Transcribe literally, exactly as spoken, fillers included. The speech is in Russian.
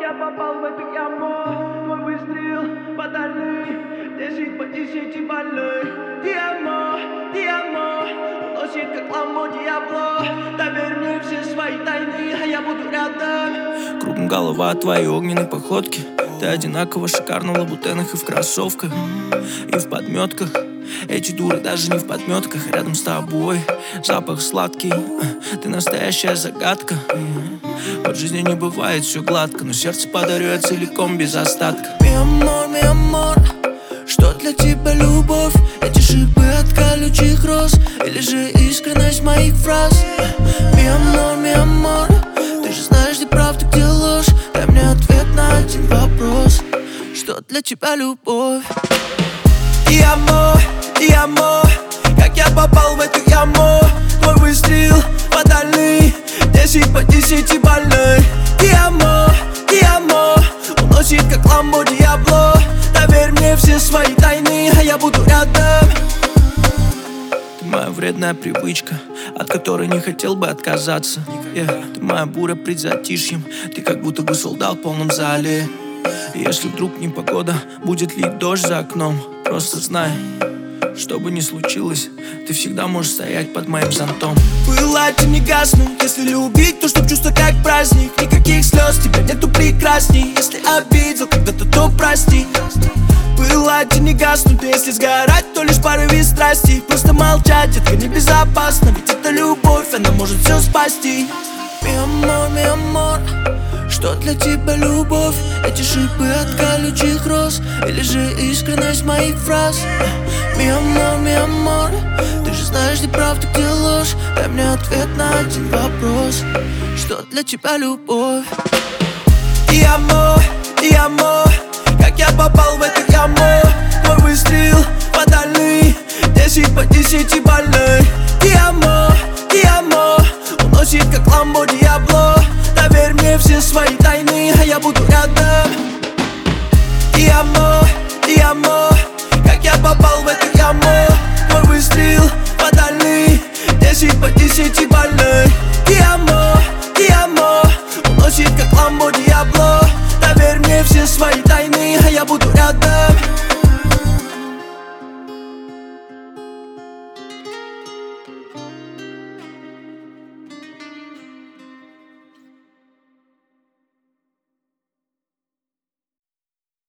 я попал в эту яму. Твой выстрел фатальный, десять по десяти больной. Диамо, Диамо, уносит как ламбо Диабло. Доверь мне все свои тайны, а я буду рядом. Кругом голова от твоей огненной походки. Ты одинаково шикарна в лабутенах и в кроссовках, и в подметках. Эти дуры даже не в подметках. Рядом с тобой запах сладкий. Ты настоящая загадка. Под жизнью не бывает все гладко, но сердце подарю я целиком без остатка. Mi amor, mi amor, что для тебя любовь? Эти шипы от колючих роз или же искренность моих фраз? Mi amor, mi amor, ты же знаешь, где правда, где ложь. Дай мне ответ на один вопрос: что для тебя любовь? Диамо, Диамо, как я попал в эту яму. Твой выстрел фатальный, десять по десяти больной. Диамо, Диамо, уносит как ламбо Диабло. Доверь мне все свои тайны, а я буду рядом. Ты моя вредная привычка, от которой не хотел бы отказаться. yeah. Ты моя буря пред затишьем, ты как будто бы солдат в полном зале. И если вдруг непогода, будет лить дождь за окном, просто знай, что бы ни случилось, ты всегда можешь стоять под моим зонтом. Пылать и не гаснуть, если любить, то чтоб чувство как праздник. Никаких слез, тебя нету прекрасней. Если обидел когда-то, то прости. Пылать и не гаснуть, если сгорать, то лишь в порыве страсти. Просто молчать, детка, небезопасно, ведь это любовь, она может все спасти. Mi amor, mi amor, что для тебя любовь? Эти шипы от колючих роз или же искренность моих фраз? Mi amor, mi amor, ты же знаешь, где правда, где ложь. Дай мне ответ на один вопрос: что для тебя любовь? Диамо, Диамо, как я попал в эту яму. Твой выстрел фатальный, десять по десяти больной. Диамо, Диамо, уносит как ламбо Диабло. Доверь мне все свои тайны, а я буду рядом. Диамо, Диамо, как я попал в эту яму. Твой выстрел фатальный, десять по десяти больной.